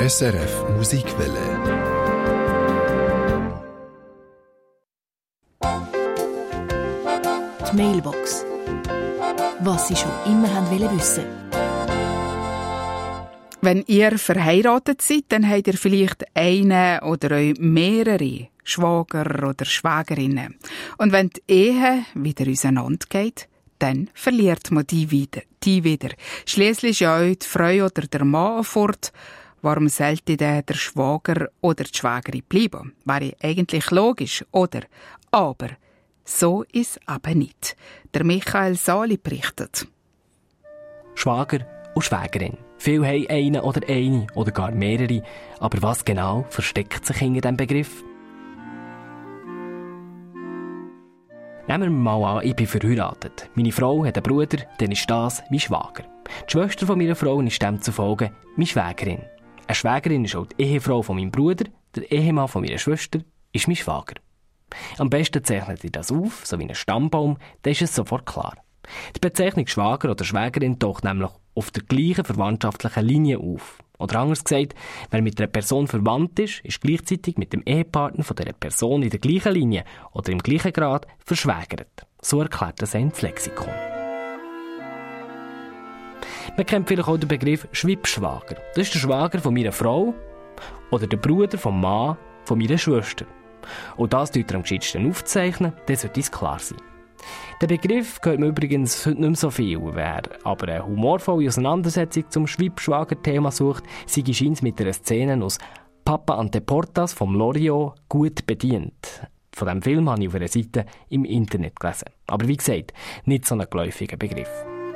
SRF Musikwelle. Die Mailbox. Was Sie schon immer wissen wollen. Wenn ihr verheiratet seid, dann habt ihr vielleicht einen oder mehrere Schwager oder Schwägerinnen. Und wenn die Ehe wieder auseinandergeht, dann verliert man die wieder. Schliesslich ist ja auch die Frau oder der Mann fort. Warum sollte der Schwager oder die Schwägerin bleiben? Wäre eigentlich logisch, oder? Aber so ist es eben nicht. Der Michael Sali berichtet. Schwager und Schwägerin. Viele haben einen oder eine oder gar mehrere. Aber was genau versteckt sich hinter diesem Begriff? Nehmen wir mal an, ich bin verheiratet. Meine Frau hat einen Bruder, dann ist das mein Schwager. Die Schwester von meiner Frau ist demzufolge meine Schwägerin. Eine Schwägerin ist auch die Ehefrau von meinem Bruder, der Ehemann von meiner Schwester ist mein Schwager. Am besten zeichnet ihr das auf, so wie ein Stammbaum, dann ist es sofort klar. Die Bezeichnung Schwager oder Schwägerin taucht nämlich auf der gleichen verwandtschaftlichen Linie auf. Oder anders gesagt, wer mit einer Person verwandt ist gleichzeitig mit dem Ehepartner von dieser Person in der gleichen Linie oder im gleichen Grad verschwägert. So erklärt das ein Lexikon. Man kennt vielleicht auch den Begriff Schwibschwager. Das ist der Schwager von meiner Frau oder der Bruder vom Mann von meiner Schwester. Und das tut er am gescheitsten aufzeichnen, dann sollte es klar sein. Der Begriff hört man übrigens heute nicht mehr so viel. Wer aber eine humorvolle Auseinandersetzung zum Schwibschwager-Thema sucht, sei scheint mit einer Szene aus Papa ante Portas vom Loriot gut bedient. Von diesem Film habe ich auf einer Seite im Internet gelesen. Aber wie gesagt, nicht so ein geläufiger Begriff.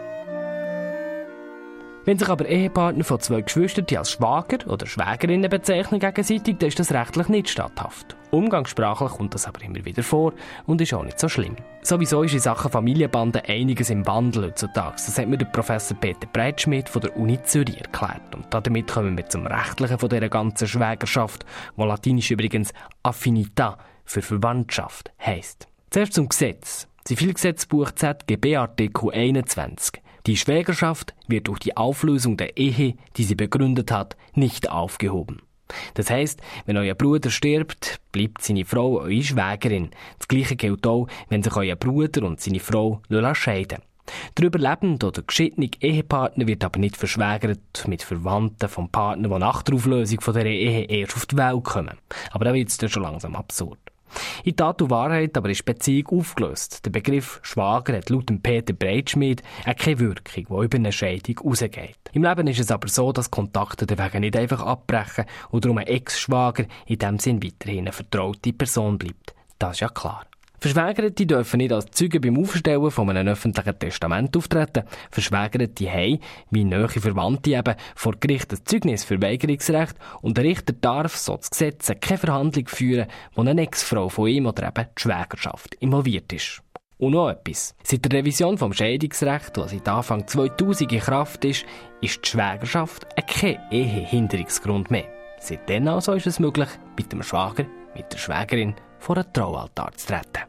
Wenn sich aber Ehepartner von zwei Geschwistern als Schwager oder Schwägerinnen bezeichnen gegenseitig, dann ist das rechtlich nicht statthaft. Umgangssprachlich kommt das aber immer wieder vor und ist auch nicht so schlimm. Sowieso ist in Sachen Familienbanden einiges im Wandel heutzutage. Das hat mir der Professor Peter Breitschmidt von der Uni Zürich erklärt. Und damit kommen wir zum Rechtlichen von dieser ganzen Schwägerschaft, wo latinisch übrigens Affinità für Verwandtschaft heisst. Zuerst zum Gesetz. Zivilgesetzbuch ZGB Artikel 21. Die Schwägerschaft wird durch die Auflösung der Ehe, die sie begründet hat, nicht aufgehoben. Das heisst, wenn euer Bruder stirbt, bleibt seine Frau eure Schwägerin. Das Gleiche gilt auch, wenn sich euer Bruder und seine Frau scheiden. Der überlebende oder geschiedene Ehepartner wird aber nicht verschwägert mit Verwandten vom Partner, die nach der Auflösung von dieser Ehe erst auf die Welt kommen. Aber da wird es dann schon langsam absurd. In Tat und Wahrheit aber ist die Beziehung aufgelöst. Der Begriff Schwager hat laut Peter Breitschmidt keine Wirkung, die über eine Scheidung rausgeht. Im Leben ist es aber so, dass Kontakte deswegen nicht einfach abbrechen und darum ein Ex-Schwager in dem Sinn weiterhin eine vertraute Person bleibt. Das ist ja klar. Verschwägerte dürfen nicht als Zeugen beim Aufstellen von einem öffentlichen Testament auftreten. Verschwägerte haben, wie nahe Verwandte eben, vor Gericht ein Zeugnis für Weigerungsrecht und der Richter darf, so das Gesetz, keine Verhandlung führen, wo eine Ex-Frau von ihm oder eben die Schwägerschaft involviert ist. Und noch etwas. Seit der Revision vom Scheidungsrecht, das seit Anfang 2000 in Kraft ist die Schwägerschaft kein Ehehinderungsgrund mehr. Seitdem also ist es möglich, mit dem Schwager, mit der Schwägerin vor einen Traualtar zu treten.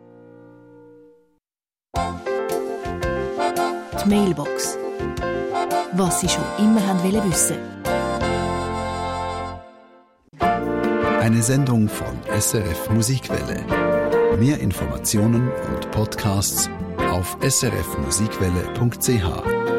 Die Mailbox. Was Sie schon immer wissen wollen. Eine Sendung von SRF Musikwelle. Mehr Informationen und Podcasts auf srfmusikwelle.ch.